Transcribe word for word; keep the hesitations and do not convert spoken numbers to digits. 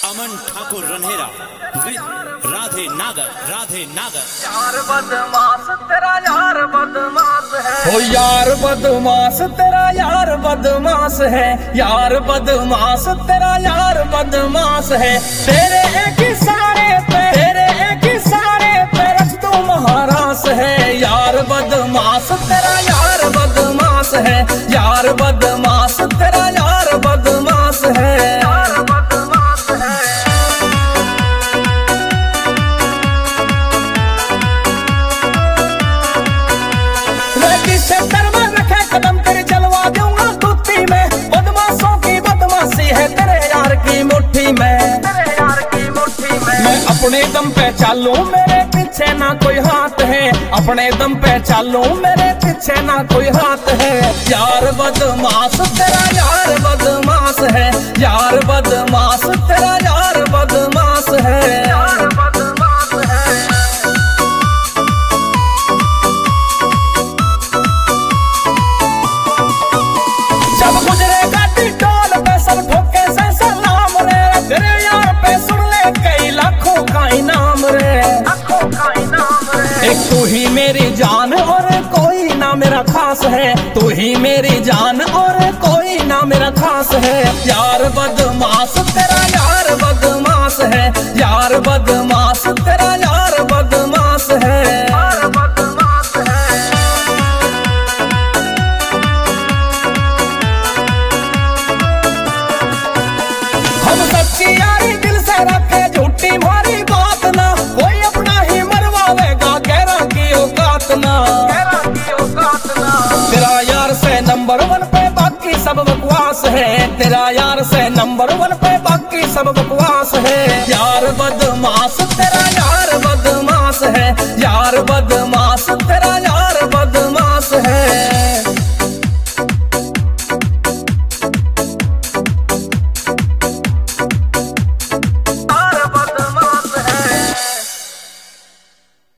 अमन Thakur Ranhera with Radhe Nagar Radhe नागर। यार बदमाश तेरा यार बदमाश है, ओ यार बदमाश तेरा यार बदमाश है, यार बदमाश तेरा यार बदमाश है। तेरे एक इशारे पे तेरे एक इशारे पे रख तू महारास है। यार बदमाश तेरा यार बदमाश है, यार बदमाश तेरा यार बदमाश है। यार बदमाश है। सेंटर में रखे कदम तेरे चलवा दूंगा कुत्ती में। बदमाशों की बदमाशी है तेरे यार की मुट्ठी में, तेरे यार की मुट्ठी में। मैं अपने दम पे चालूं मेरे पीछे ना कोई हाथ है, अपने दम पे चालूं मेरे पीछे ना कोई हाथ है। यार बदमाश तेरा यार बदमाश है, यार बदमाश तेरा यार बदमाश है। यार बदमाश है। जब गुजरेगा टिटोल पे सब ठोके से सलाम रे, तेरे यार पे सुन ले कई लाखों का इनाम रे। लाखों का इनाम है। एक तू ही मेरी जान और कोई ना मेरा खास है, तू ही मेरी जान और कोई ना मेरा खास है। यार बदमाश तेरा यार बदमाश है, यार बदमाश तेरा यार बदमाश है। यार बदमाश है। हम सच्ची यारी दिल से रखे झूठी मारी बात ना, कोई अपना ही मरवावेगा गहरा की औकात ना। तेरा की औकात ना। तेरा यार से नंबर वन पे बाकी सब बकवास है, तेरा यार से नंबर वन पे बाकी सब बकवास है। यार बदमाश तेरा